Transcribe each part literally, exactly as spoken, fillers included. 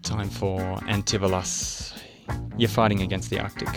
Time for Antivolas. You're fighting against the Arctic.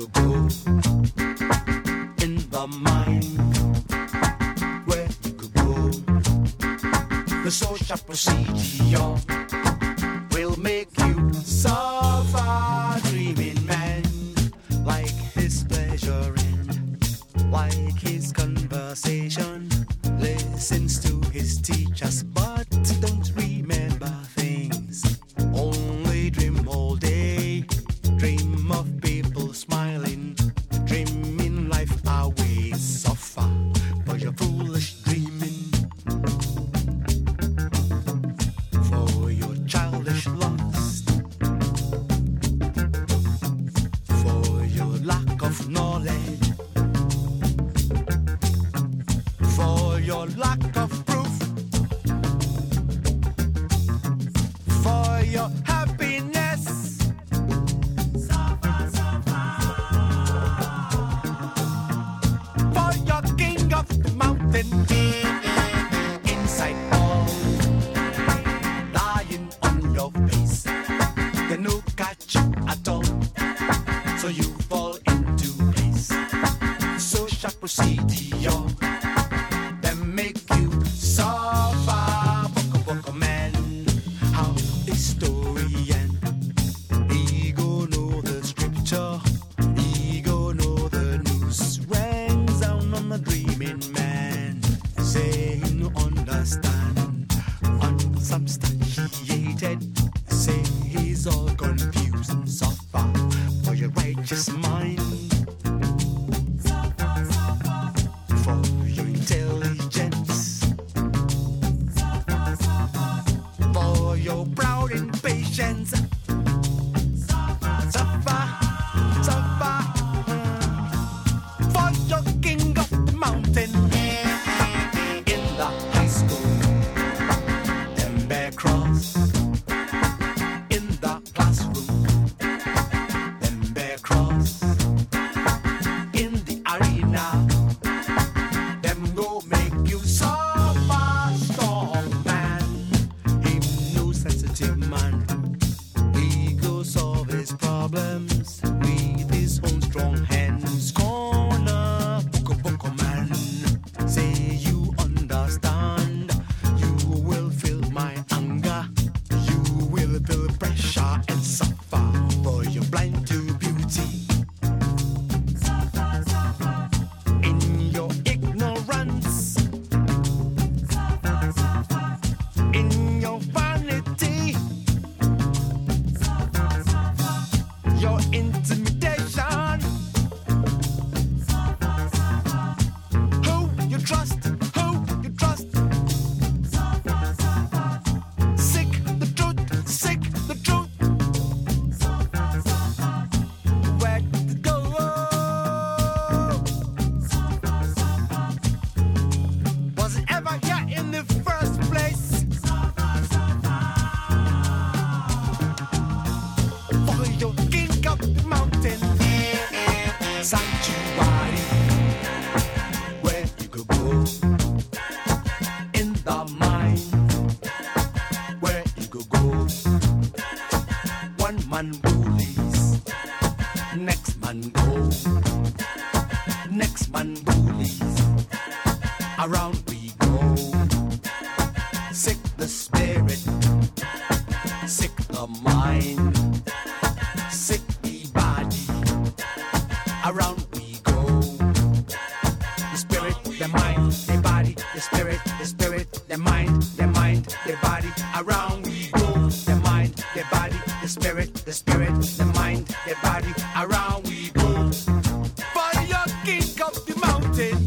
could go in the mind, where you could go. The social procedure will make you suffer, dreaming man, like his pleasure in, like his conversation, listens to his teachers, but don't remember things. Only dream all day, dream of people smiling, dreaming life away, suffer for your foolish dreaming, for your childish lust, for your lack of knowledge, for your lack of proof, for your happiness. Suffer, suffer. For your king of the mountain, inside all, lying on your face, they no catch you at all, so you fall into place. Social procedure, they make you suffer. Boko boko man, how the story end. He go know the scripture, he go know the news. Rings down on the dreaming man, say he no understand, unsubstantiated, say he's all confused and suffer for your righteous mind, for your intelligence, for your proud impatience. Suffer, suffer, for your king of the mountain. In the high school, them bear cross. In the classroom, them bear cross. In the arena, them go make you suffer. Strong man, him no sensitive man. He go solve his problems with his own strong hands. Corner, boko boko man, say you understand. You will feel my anger. You will feel pressure and suffer, for you're blind to beauty. In your ignorance, in your vanity, your intimidation. Who you trust, who you trust. Sick the truth, sick the truth. Where to go? Was it ever here in the first place? For your king of the mountain, sanctuary, where you could go. In the mind, where you could go. One man bullies, next man go. Next man bullies, around we go. Sick the spirit, sick the mind, sick the body, around we go. The spirit, the mind, the body, the spirit, the spirit, the mind, the mind, the body, around we go. The mind, the body, the spirit, the spirit, the mind, the body, around we go. For your king of the mountain.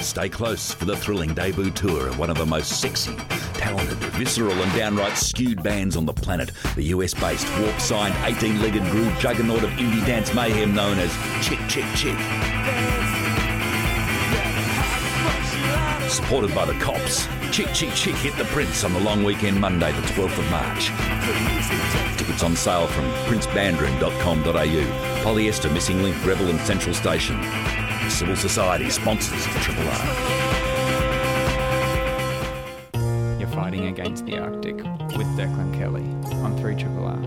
Stay close for the thrilling debut tour of one of the most sexy, talented, visceral and downright skewed bands on the planet, the U S-based, warp-signed, eighteen-legged groove juggernaut of indie dance mayhem known as Chick Chick Chick. Supported by the Cops, Chick Chick Chick hit the Prince on the long weekend Monday the twelfth of March. Tickets on sale from prince bandroom dot com dot a u. Polyester, Missing Link, Rebel and Central Station. Civil Society sponsors Triple R. You're fighting against the Arctic with Declan Kelly on three Triple R.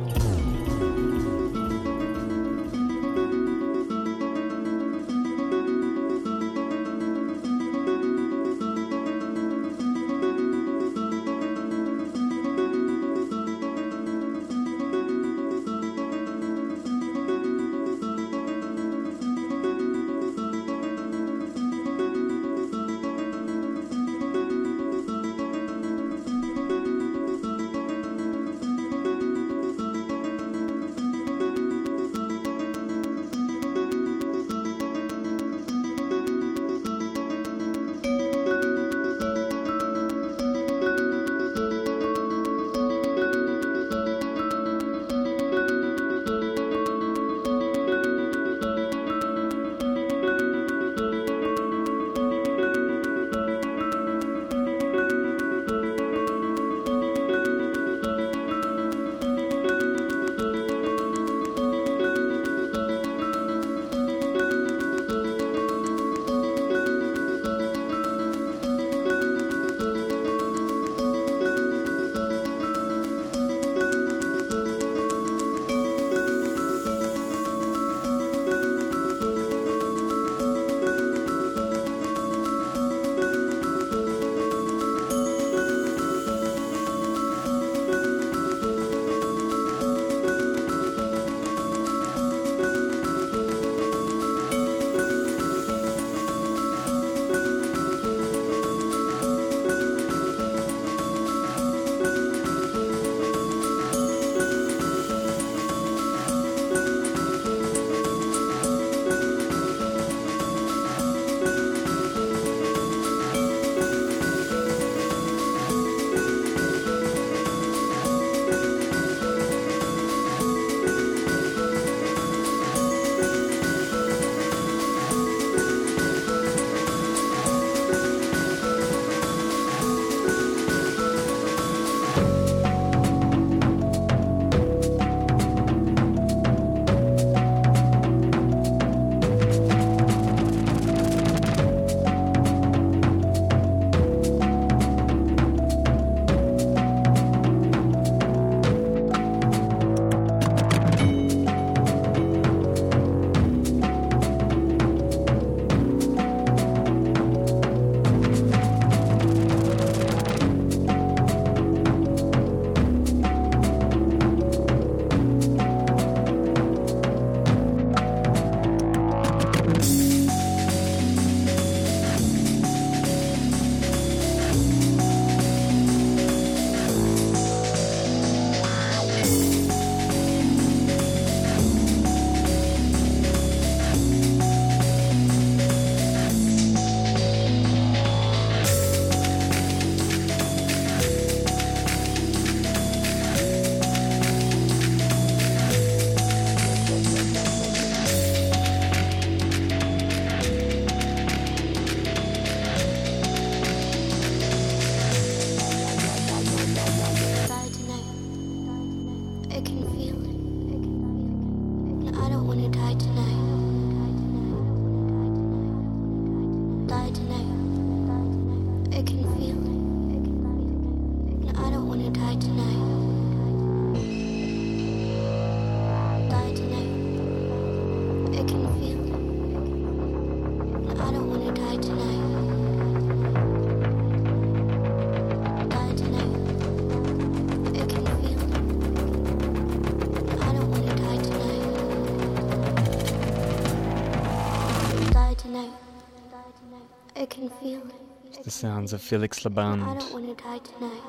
I can feel it. It's the sounds of Felix Laband. I don't want to die tonight.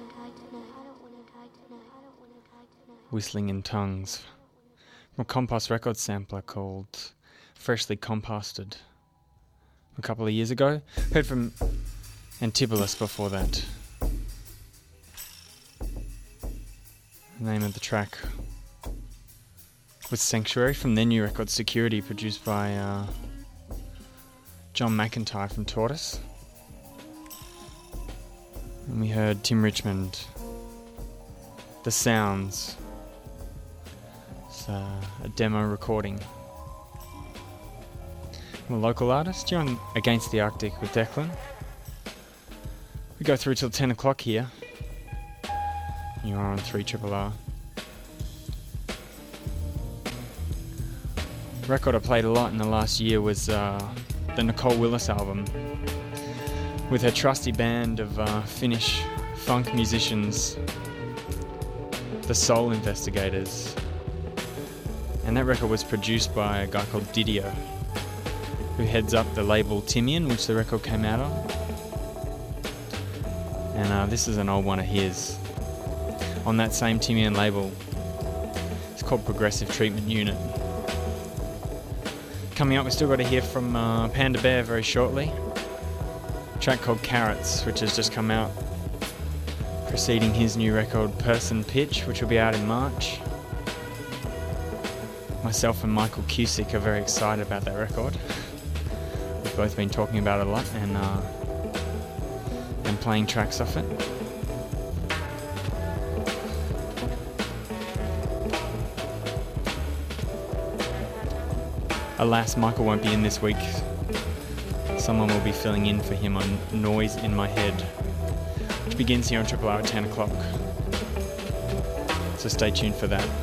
Whistling in tongues. From a Compost record sampler called Freshly Composted. a couple of years ago. Heard from Antibulus before that. The name of the track was Sanctuary from their new record Security, produced by uh, John McIntyre from Tortoise. And we heard Tim Richmond, The Sounds. It's uh, a demo recording. I'm a local artist. You're on Against the Arctic with Declan. We go through till ten o'clock here. You're on three R R R. Record I played a lot in the last year was uh, the Nicole Willis album, with her trusty band of uh, Finnish funk musicians, the Soul Investigators. And that record was produced by a guy called Didio, who heads up the label Timian, which the record came out on. And uh, this is an old one of his, on that same Timian label. It's called Progressive Treatment Unit. Coming up, we've still got to hear from uh, Panda Bear very shortly. A track called Carrots, which has just come out, preceding his new record Person Pitch, which will be out in March. Myself and Michael Cusick are very excited about that record. We've both been talking about it a lot and uh, and playing tracks off it. Alas, Michael won't be in this week. Someone will be filling in for him on Noise in My Head, which begins here on Triple R at ten o'clock. So stay tuned for that.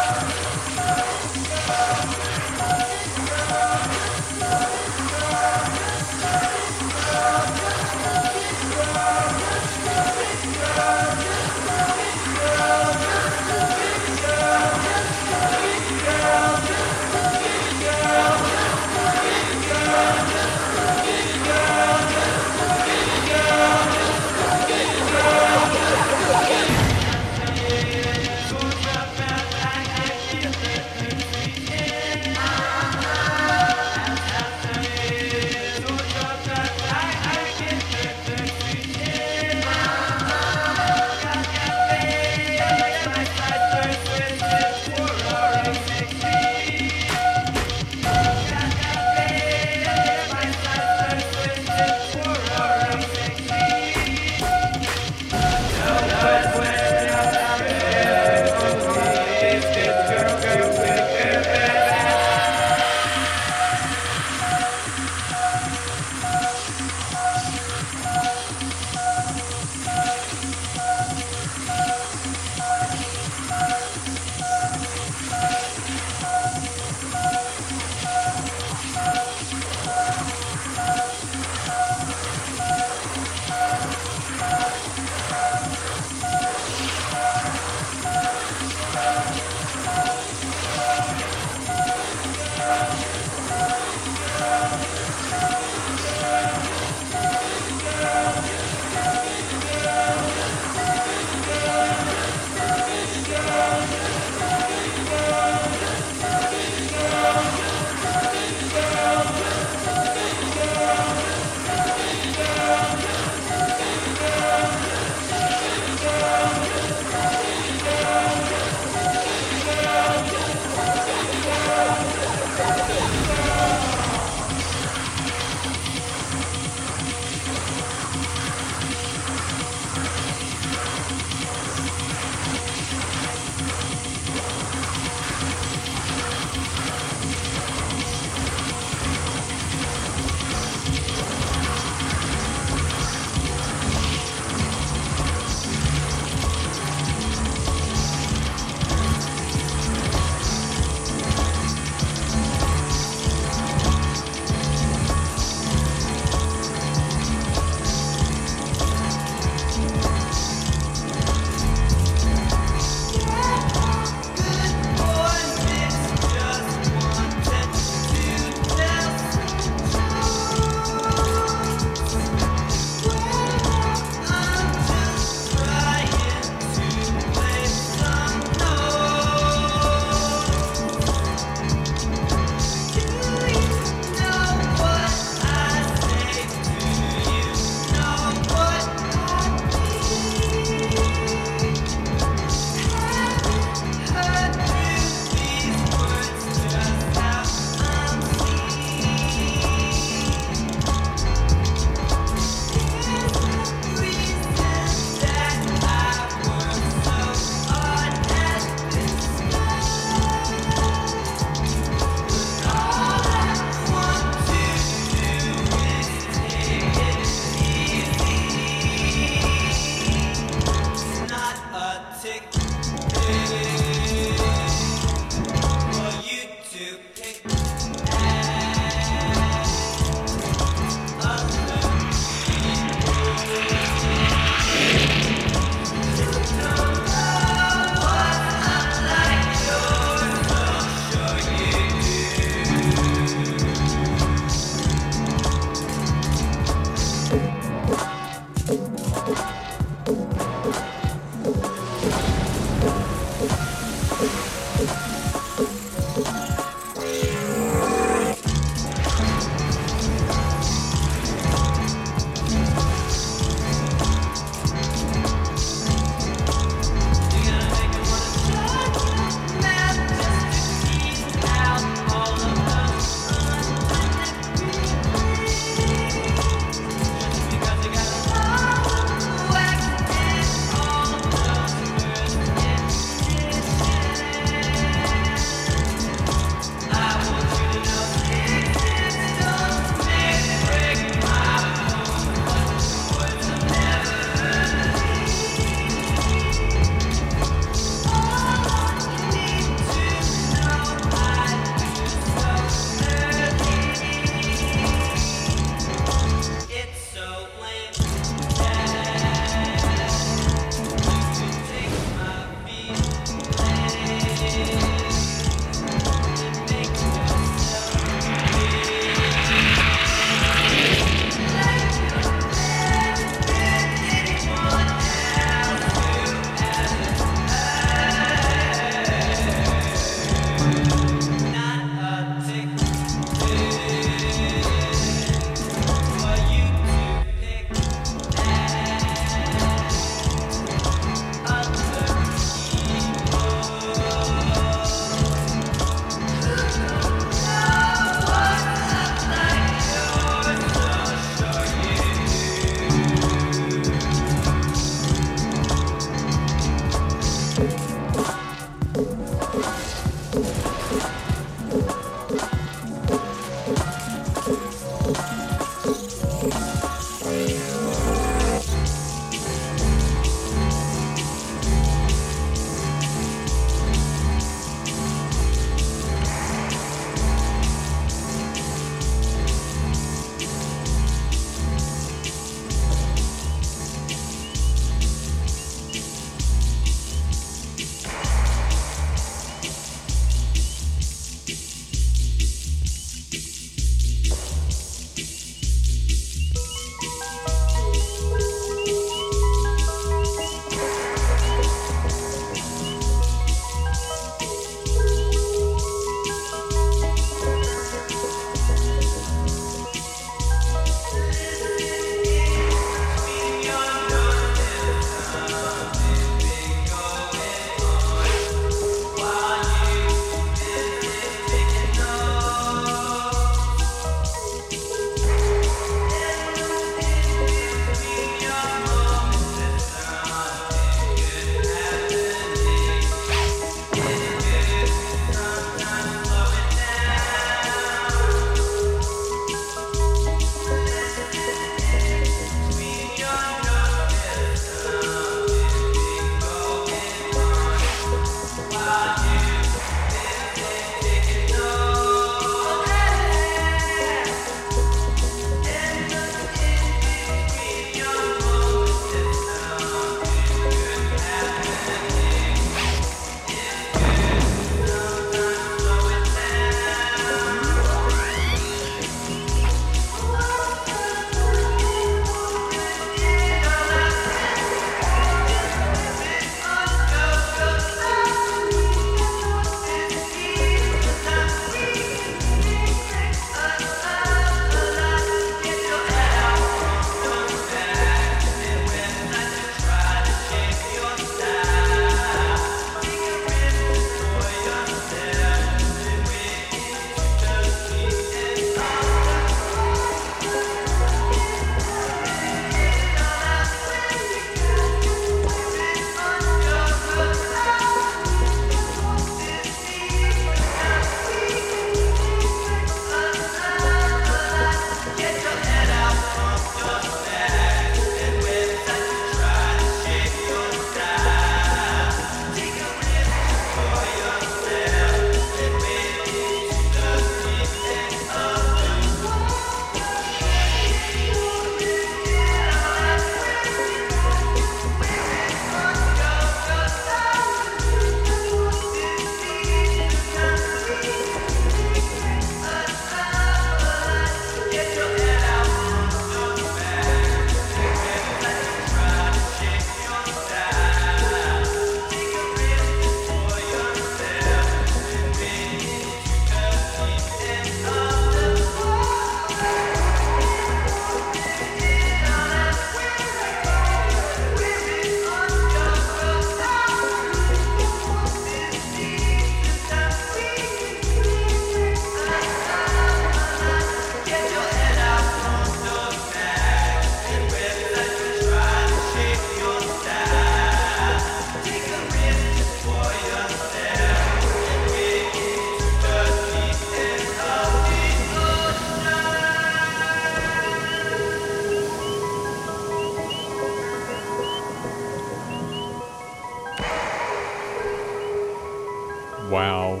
Wow.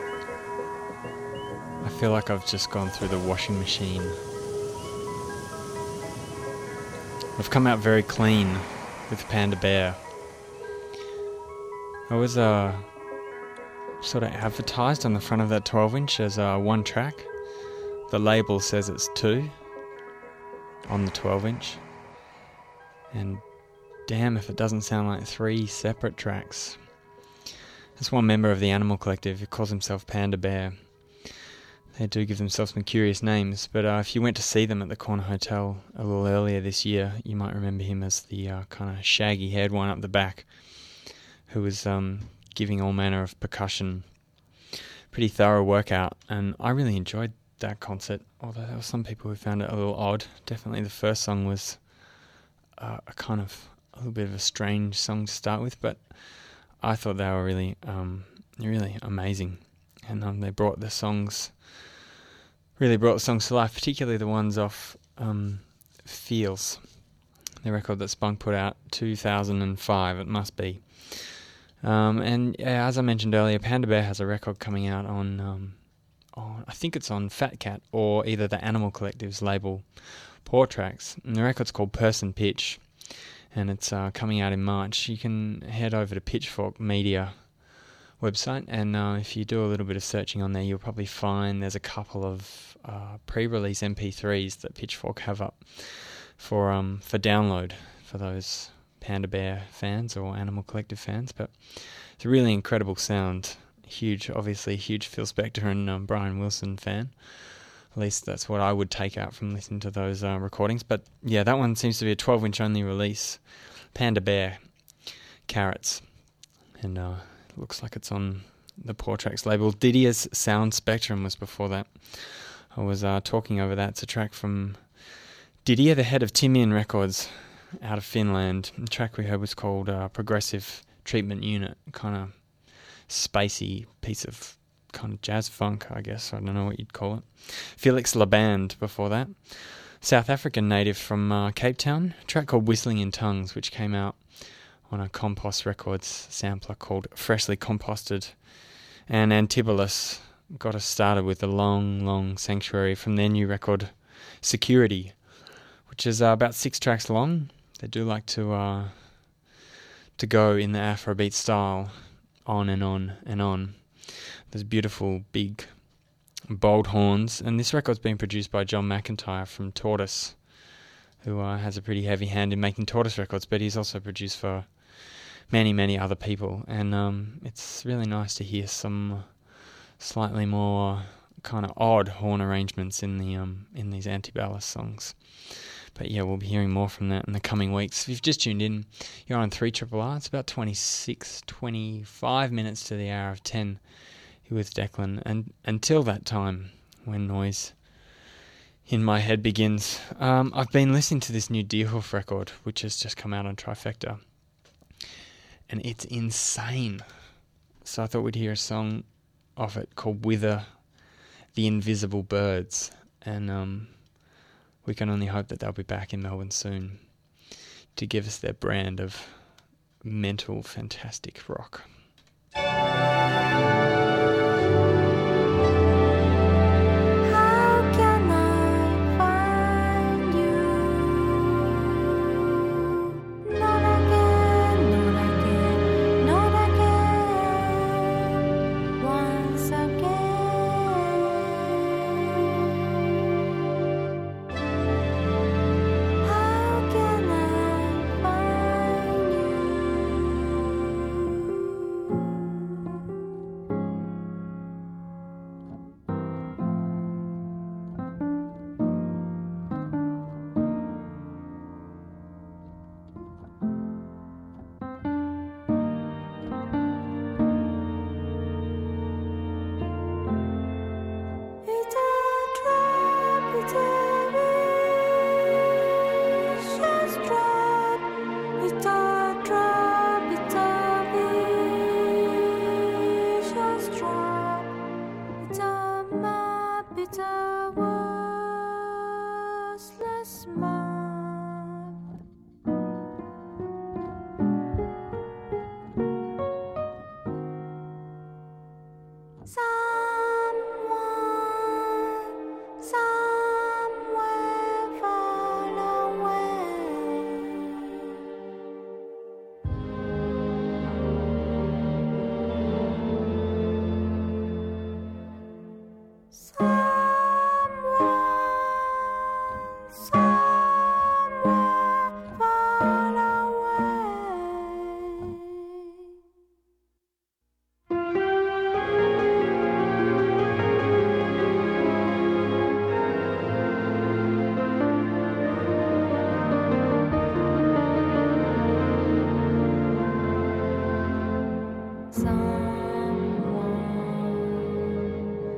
I feel like I've just gone through the washing machine. I've come out very clean with Panda Bear. I was uh, sort of advertised on the front of that twelve inch as uh, one track. The label says it's two on the twelve inch. And damn if it doesn't sound like three separate tracks. There's one member of the Animal Collective who calls himself Panda Bear. They do give themselves some curious names, but uh, if you went to see them at the Corner Hotel a little earlier this year, you might remember him as the uh, kind of shaggy-haired one up the back who was um, giving all manner of percussion. Pretty thorough workout, and I really enjoyed that concert, although there were some people who found it a little odd. Definitely the first song was uh, a kind of a little bit of a strange song to start with, but I thought they were really, um, really amazing, and um, they brought the songs, really brought the songs to life, particularly the ones off um, Feels, the record that Spunk put out two thousand five, it must be. Um, and yeah, as I mentioned earlier, Panda Bear has a record coming out on, um, on, I think it's on Fat Cat or either the Animal Collective's label, Paw Tracks, and the record's called Person Pitch. And it's uh, coming out in March. You can head over to Pitchfork Media website, and uh, if you do a little bit of searching on there, you'll probably find there's a couple of uh, pre-release M P threes that Pitchfork have up for um for download for those Panda Bear fans or Animal Collective fans. But it's a really incredible sound. Huge, obviously, huge Phil Spector and um, Brian Wilson fan. At least that's what I would take out from listening to those uh, recordings. But yeah, that one seems to be a twelve inch only release. Panda Bear, Carrots. And uh, it looks like it's on the Paw Tracks label. Didier's Sound Spectrum was before that. I was uh, talking over that. It's a track from Didier, the head of Timian Records out of Finland. The track we heard was called uh, Progressive Treatment Unit. Kind of spacey piece of kind of jazz funk, I guess. I don't know what you'd call it. Felix Laband before that. South African native from uh, Cape Town. A track called Whistling in Tongues, which came out on a Compost Records sampler called Freshly Composted. And Antibolus got us started with a long, long sanctuary from their new record, Security, which is uh, about six tracks long. They do like to uh, to go in the Afrobeat style, on and on and on. There's beautiful, big, bold horns, and this record's been produced by John McIntyre from Tortoise, who uh, has a pretty heavy hand in making Tortoise records, but he's also produced for many, many other people, and um, it's really nice to hear some slightly more kind of odd horn arrangements in the um, in these Antibolus songs. But yeah, we'll be hearing more from that in the coming weeks. If you've just tuned in, you're on three R R R. It's about twenty-six, twenty-five minutes to the hour of ten. Here with Declan. And until that time, when noise in my head begins, um, I've been listening to this new Deerhoof record, which has just come out on Trifecta. And it's insane. So I thought we'd hear a song off it called Wither the Invisible Birds. And um, we can only hope that they'll be back in Melbourne soon to give us their brand of mental, fantastic rock. How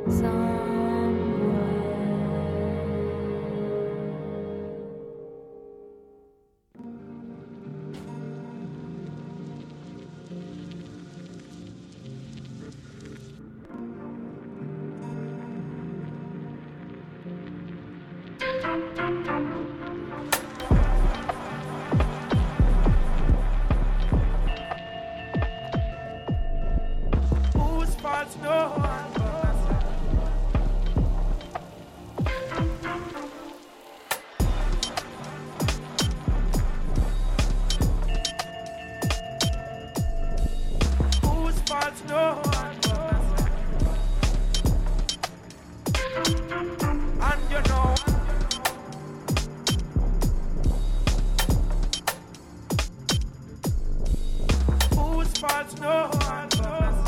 Whose fault's no one but myself? Whose fault's no one but myself? And you know, whose fault's no one but myself?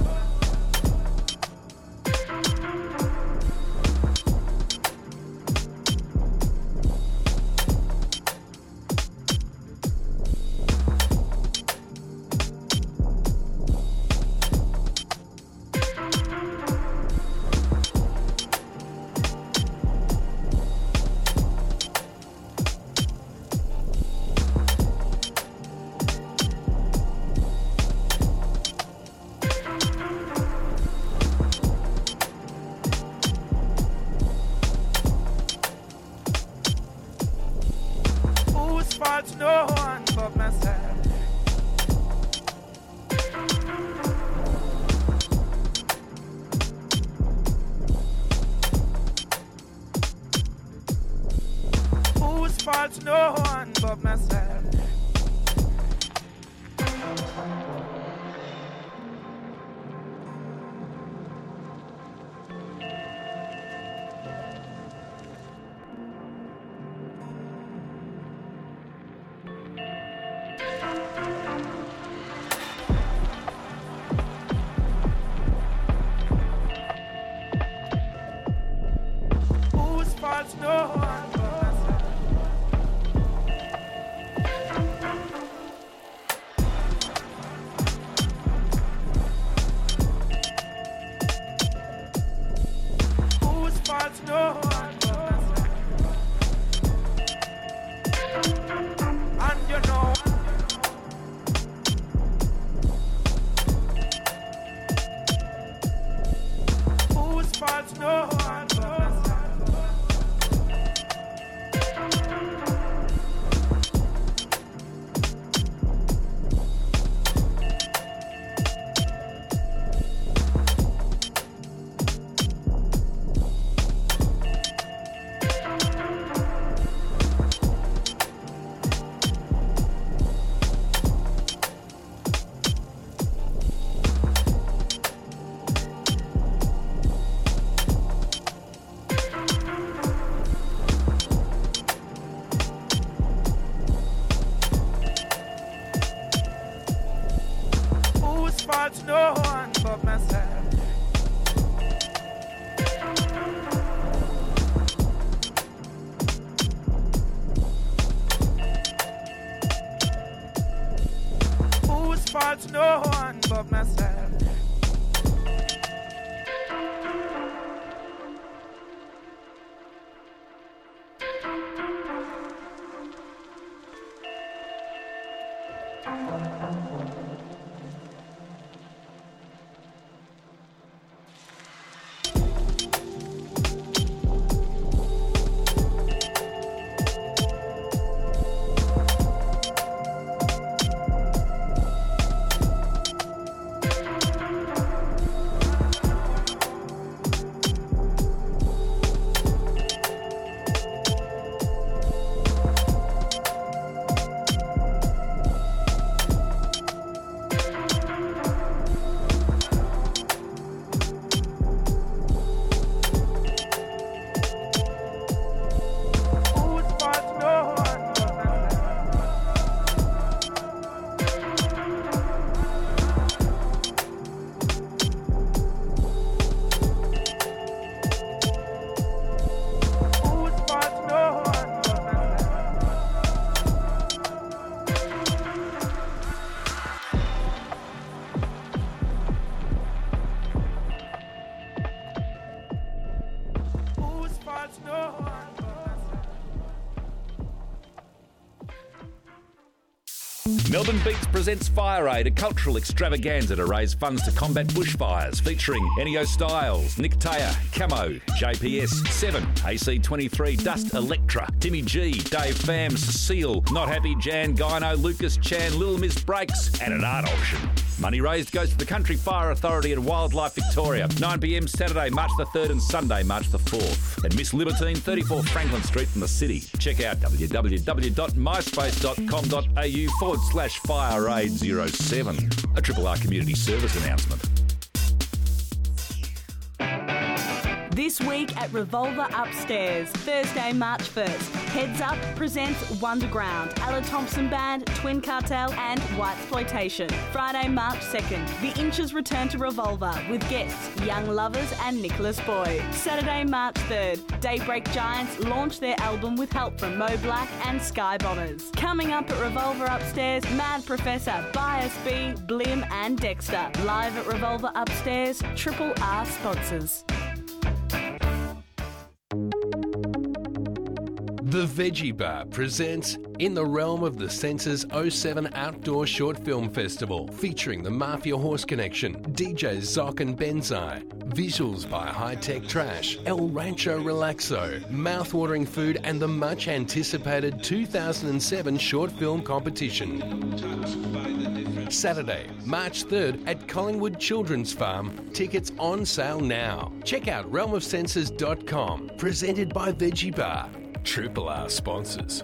Whose fault's no one but myself? Whose fault's no one but myself? Whose fault's no one but myself? Whose fault's no one but myself? And you know, whose fault's no one but myself? Whose fault's no one but myself? Whose fault's no one but myself? Melbourne Beats presents Fire Aid, a cultural extravaganza to raise funds to combat bushfires, featuring Ennio Styles, Nick Taya, Camo, J P S, Seven, A C twenty-three, Dust Electra, Timmy G, Dave Fams, Seal, Not Happy, Jan, Gyno, Lucas Chan, Lil Miss Breaks, and an art auction. Money raised goes to the Country Fire Authority and Wildlife Victoria. nine p m Saturday, March the third and Sunday, March the fourth. And Miss Libertine, thirty-four Franklin Street in the city. Check out w w w dot myspace dot com dot a u forward slash fire aid zero seven. A Triple R community service announcement. This week at Revolver Upstairs, Thursday, March first. Heads Up presents Wonderground, Ella Thompson Band, Twin Cartel and Whitesploitation. Friday, March second. The Inches return to Revolver with guests Young Lovers and Nicholas Boyd. Saturday, March third. Daybreak Giants launch their album with help from Mo Black and Sky Bombers. Coming up at Revolver Upstairs, Mad Professor, Bias B, Blim and Dexter. Live at Revolver Upstairs, Triple R sponsors. The Veggie Bar presents In the Realm of the Senses oh seven Outdoor Short Film Festival, featuring the Mafia Horse Connection, D Js Zoc and Benzai, visuals by High Tech Trash, El Rancho Relaxo, mouthwatering food and the much anticipated two thousand seven short film competition. Saturday, March third at Collingwood Children's Farm. Tickets on sale now. Check out realm of senses dot com. Presented by Veggie Bar. Triple R sponsors.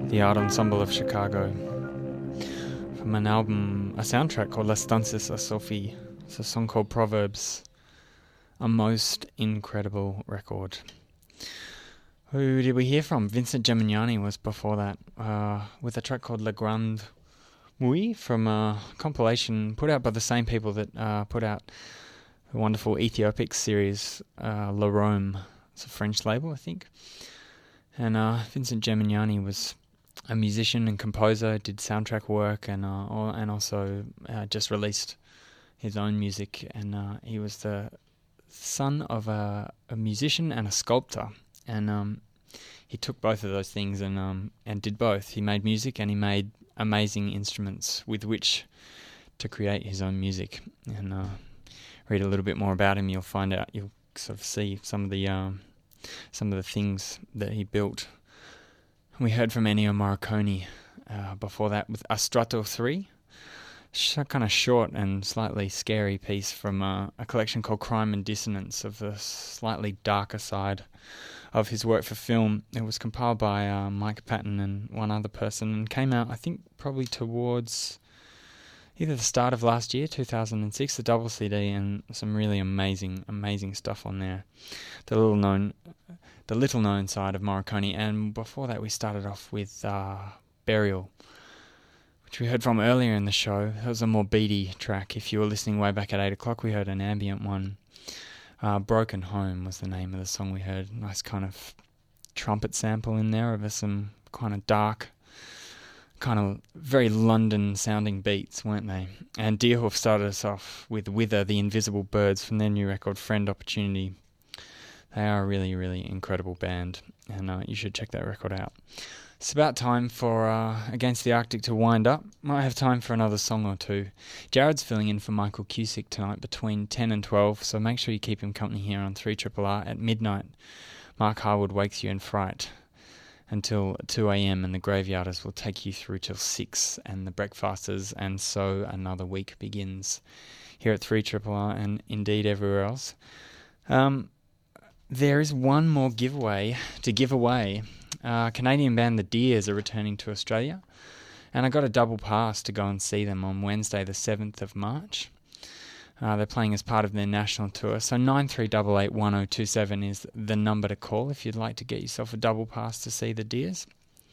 the Art Ensemble of Chicago, from an album, a soundtrack called Las Danzas a Sophie. It's a song called Proverbs. A most incredible record. Who did we hear from? Vincent Gemignani was before that, uh, with a track called Le Grand Mouille from a compilation put out by the same people that uh, put out the wonderful Ethiopic series, uh, Le Rome. It's a French label, I think. And uh, Vincent Gemignani was a musician and composer, did soundtrack work, and uh, and also uh, just released his own music. And uh, he was the son of a, a musician and a sculptor. And um, he took both of those things and um, and did both. He made music and he made amazing instruments with which to create his own music. And uh, read a little bit more about him, you'll find out. You'll sort of see some of the um, some of the things that he built. We heard from Ennio Morricone uh, before that with Astrato three. A kind of short and slightly scary piece from uh, a collection called Crime and Dissonance, of the slightly darker side of his work for film. It was compiled by uh, Mike Patton and one other person, and came out, I think, probably towards either the start of last year, two thousand six, the double C D, and some really amazing, amazing stuff on there. The little known, the little known side of Morricone, and before that we started off with uh, Burial, which we heard from earlier in the show. It was a more beady track. If you were listening way back at eight o'clock, we heard an ambient one. Uh, Broken Home was the name of the song we heard. Nice kind of trumpet sample in there of some kind of dark, kind of very London-sounding beats, weren't they? And Deerhoof started us off with Wither, the Invisible Birds, from their new record, Friend Opportunity. They are a really, really incredible band, and uh, you should check that record out. It's about time for uh, Against the Arctic to wind up. Might have time for another song or two. Jared's filling in for Michael Cusick tonight between ten and twelve, so make sure you keep him company here on three R R R at midnight. Mark Harwood wakes you in fright until two a.m. and the Graveyarders will take you through till six, and the Breakfasters, and so another week begins here at three R R R and indeed everywhere else. Um, there is one more giveaway to give away. Uh, Canadian band The Deers are returning to Australia, and I got a double pass to go and see them on Wednesday the seventh of March. Uh, they're playing as part of their national tour, so nine three eight eight, one oh two seven is the number to call if you'd like to get yourself a double pass to see The Deers.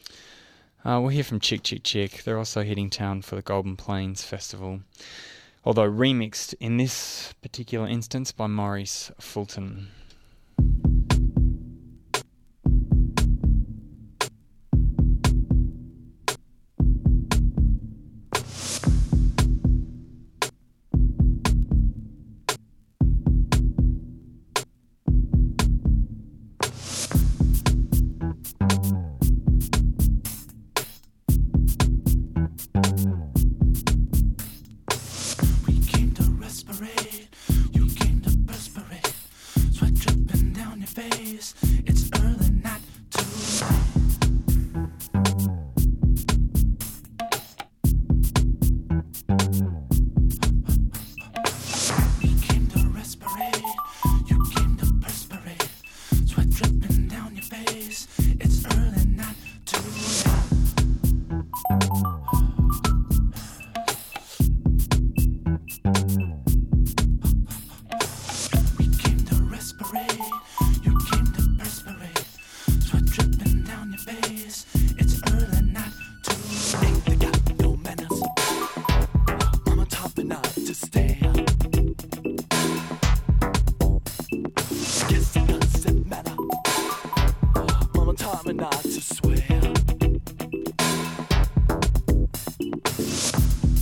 Uh, we'll hear from Chick Chick Chick. They're also hitting town for the Golden Plains Festival, although remixed in this particular instance by Maurice Fulton.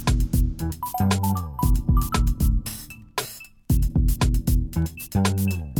Thank you.